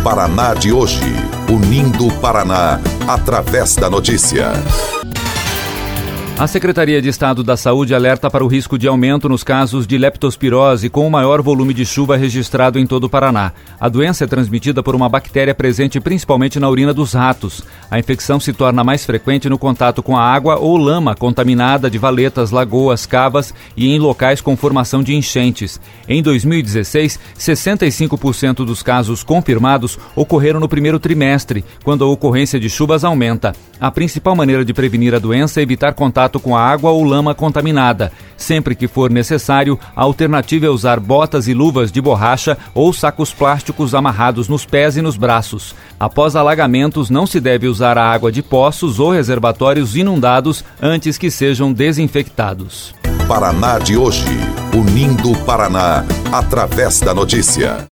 Paraná de hoje, unindo o Paraná através da notícia. A Secretaria de Estado da Saúde alerta para o risco de aumento nos casos de leptospirose com o maior volume de chuva registrado em todo o Paraná. A doença é transmitida por uma bactéria presente principalmente na urina dos ratos. A infecção se torna mais frequente no contato com a água ou lama contaminada de valetas, lagoas, cavas e em locais com formação de enchentes. Em 2016, 65% dos casos confirmados ocorreram no primeiro trimestre, quando a ocorrência de chuvas aumenta. A principal maneira de prevenir a doença é evitar contato com a água ou lama contaminada. Sempre que for necessário, a alternativa é usar botas e luvas de borracha ou sacos plásticos amarrados nos pés e nos braços. Após alagamentos, não se deve usar a água de poços ou reservatórios inundados antes que sejam desinfectados. Paraná de hoje, unindo o Paraná através da notícia.